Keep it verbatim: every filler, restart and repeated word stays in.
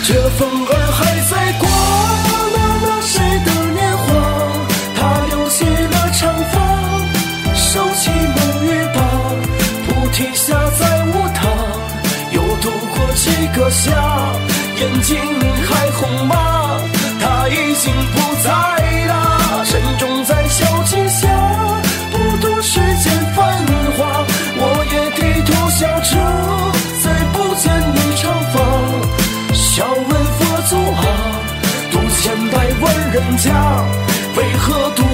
这风儿还在刮，那那谁的年华？他留起了长发，收起梦与疤，菩提下再无他，又度过几个夏，眼睛还红吗？他已经不在了，沉重在小径下，不度世间繁华，我也低头笑着，再不见你长发。笑问佛祖啊，渡千百万人家，为何渡